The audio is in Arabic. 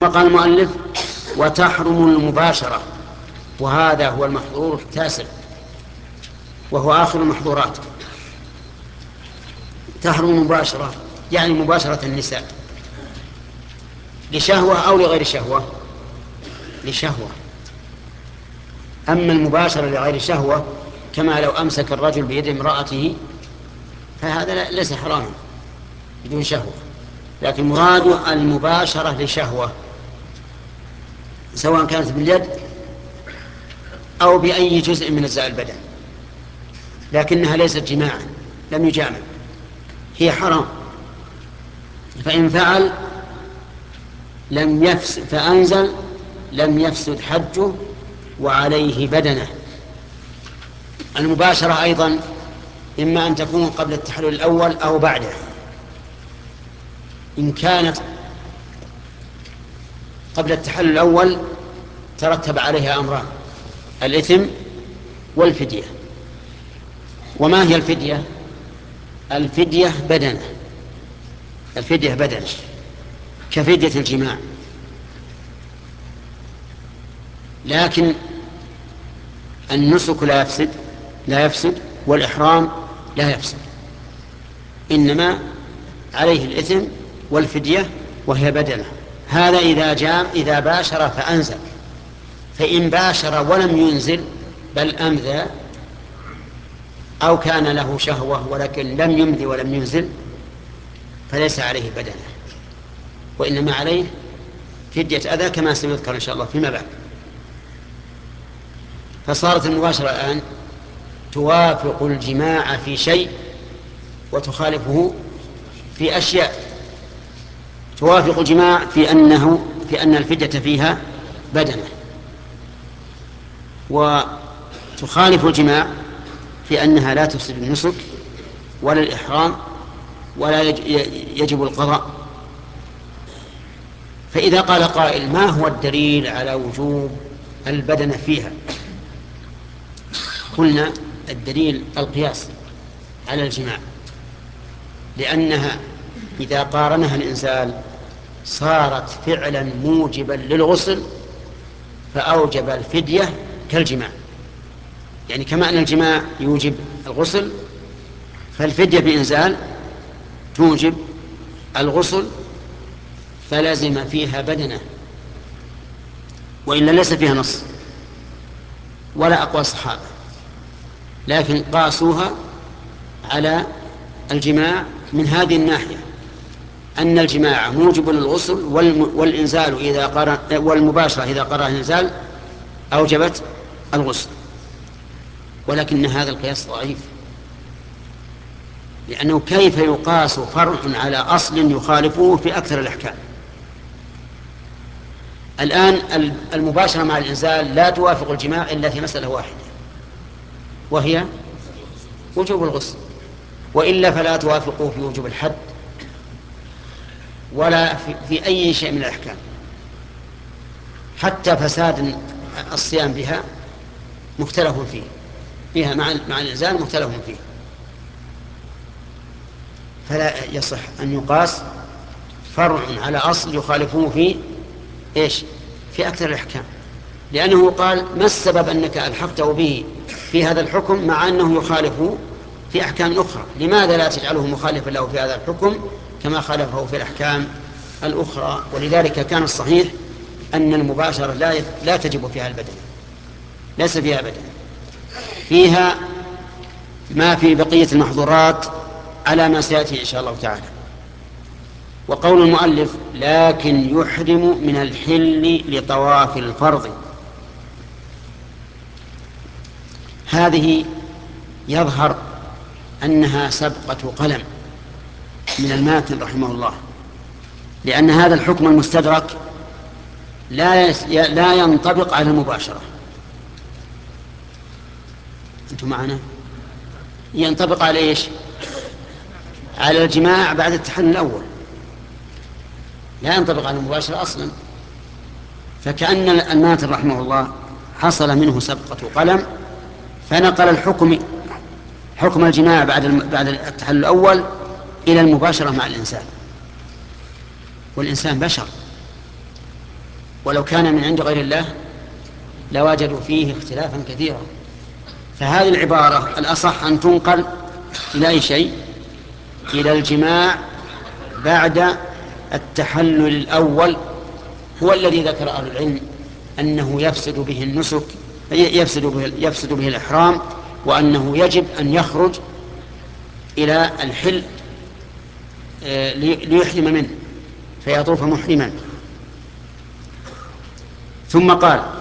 وقال المؤلف وتحرم المباشرة، وهذا هو المحظور التاسع وهو آخر المحظورات. تحرم المباشرة يعني مباشرة النساء لشهوة أو لغير شهوة. لشهوة. أما المباشرة لغير شهوة كما لو أمسك الرجل بيد امرأته فهذا ليس حراما بدون شهوة، لكن مراد المباشرة لشهوة سواء كانت باليد أو بأي جزء من أجزاء البدن، لكنها ليست جماعا، لم يجامع، هي حرام. فإن فعل لم يفسد، فأنزل لم يفسد حجه وعليه بدنه. المباشرة أيضا إما أن تكون قبل التحلل الأول أو بعده. إن كانت قبل التحلل الأول ترتب عليها أمران: الإثم والفدية. وما هي الفدية؟ الفدية بدنه، الفدية بدنه كفدية الجماع، لكن النسك لا يفسد والإحرام لا يفسد، إنما عليه الإثم والفدية وهي بدنه. هذا إذا باشر فأنزل. فإن باشر ولم ينزل بل أمذى أو كان له شهوة ولكن لم يمذي ولم ينزل فليس عليه بدنه، وإنما عليه فدية أذى كما سيذكر إن شاء الله فيما بعد. فصارت المباشرة الآن توافق الجماع في شيء وتخالفه في أشياء. توافق الجماع في أن الفدية فيها بدنه، وتخالف الجماع في أنها لا تفسد النسك ولا الإحرام ولا يجب القضاء. فإذا قال قائل: ما هو الدليل على وجوب البدنة فيها؟ قلنا الدليل القياس على الجماع، لأنها إذا قارنها الإنسان صارت فعلا موجبا للغسل فأوجب الفدية كالجماع. يعني كما أن الجماع يوجب الغسل فالفدية بإنزال توجب الغسل، فلازم فيها بدنه، وإلا ليس فيها نص ولا أقوى الصحابة، لكن قاسوها على الجماع من هذه الناحية أن الجماع موجب للغسل والإنزال والمباشرة إذا قرأ الإنزال أوجبت الغسل. ولكن هذا القياس ضعيف، لأنه كيف يقاس فرع على أصل يخالفه في أكثر الأحكام؟ الآن المباشرة مع الإنزال لا توافق الجماع إلا في مسألة واحدة وهي وجوب الغسل، وإلا فلا توافقه في وجوب الحد ولا في أي شيء من الأحكام. حتى فساد الصيام بها مختلف فيها مع الإنزال مختلف فيه. فلا يصح أن يقاس فرع على أصل يخالفه في إيش؟ في أكثر الأحكام، لأنه قال: ما السبب أنك ألحقته به في هذا الحكم مع أنه يخالفه في أحكام أخرى؟ لماذا لا تجعله مخالفا له في هذا الحكم كما خالفه في الأحكام الأخرى؟ ولذلك كان الصحيح أن المباشرة لا تجب فيها البدن، ليس فيها بدن، فيها ما في بقية المحظورات على ما سيأتي إن شاء الله تعالى. وقول المؤلف: لكن يحرم من الحل لطواف الفرض، هذه يظهر أنها سبقة قلم من الماتن رحمه الله، لأن هذا الحكم المستدرك لا ينطبق على المباشرة. أنتم معنا؟ ينطبق على إيش؟ على الجماع بعد التحلل الأول، لا ينطبق على المباشرة أصلا. فكأن الماتن رحمه الله حصل منه سبقة قلم فنقل حكم الجماع بعد التحلل الأول إلى المباشرة مع الإنسان، والإنسان بشر ولو كان من عند غير الله لوجدوا فيه اختلافا كثيرا. فهذه العبارة الأصح أن تنقل إلى أي شيء؟ إلى الجماع بعد التحلل الأول، هو الذي ذكر أهل العلم أنه يفسد به النسك، يفسد به الإحرام، وأنه يجب أن يخرج إلى الحل ليحرم منه فيطوف محرما. ثم قال